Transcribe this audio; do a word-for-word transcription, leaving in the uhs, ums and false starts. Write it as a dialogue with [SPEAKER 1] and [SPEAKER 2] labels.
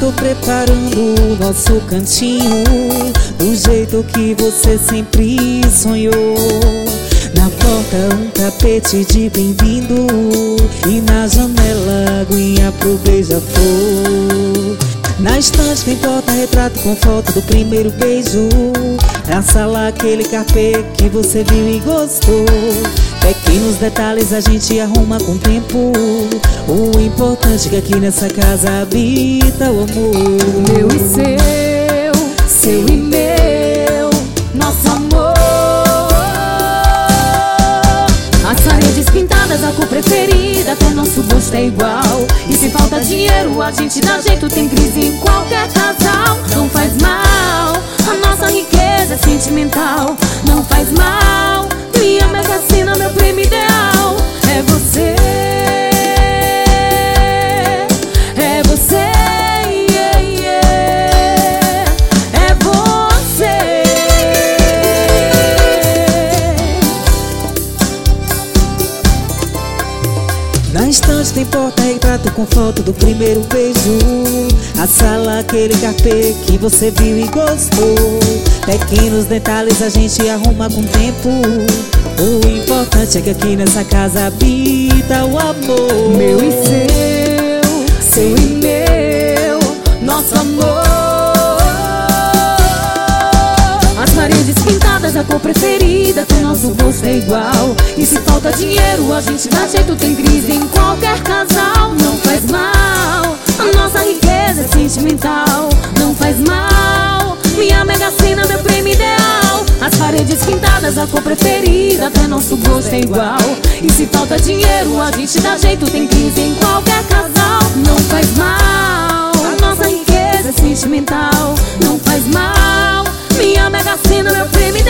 [SPEAKER 1] tô preparando o nosso cantinho do jeito que você sempre sonhou. Na porta um tapete de bem-vindo e na janela aguinha pro beija-flor. Na estante tem porta-retrato com foto do primeiro beijo. Na sala aquele carpê que você viu e gostou. Pequenos detalhes a gente arruma com o tempo. O importante é que aqui nessa casa habita o amor.
[SPEAKER 2] Meu e seu, seu e meu, nosso amor. As paredes pintadas, a cor preferida, até nosso gosto é igual. E se falta dinheiro, a gente dá jeito, tem crise em qualquer casal. Não faz mal, a nossa riqueza é sentimental. Não faz mal, minha Mega Sena, meu prêmio ideal. É você, é você, yeah, yeah. É você.
[SPEAKER 1] Na estante tem porta-retrato com foto do primeiro beijo. A sala aquele carpê que você viu e gostou. Pequenos detalhes a gente arruma com o tempo. O importante é que aqui nessa casa habita o amor.
[SPEAKER 2] Meu e seu, seu e meu, nosso amor. As paredes pintadas, a cor preferida, até nosso gosto é igual. E se falta dinheiro, a gente dá jeito, tem crise em qualquer casal. Não faz mal, a nossa riqueza é sentimental. Não faz mal, minha Mega Sena, meu prêmio ideal. As paredes pintadas, a cor preferida, até nosso gosto é igual. E se falta dinheiro, a gente dá jeito, tem crise em qualquer casal. Não faz mal, a nossa riqueza é sentimental. Não faz mal, minha Mega Sena, meu prêmio ideal.